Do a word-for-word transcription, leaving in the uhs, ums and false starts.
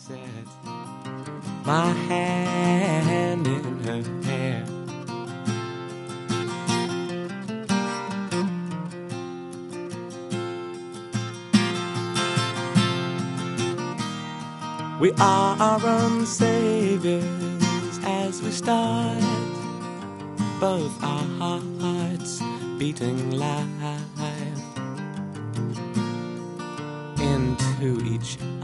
set, my hand in her hair. We are our own saviors as we start, both our hearts beating live into each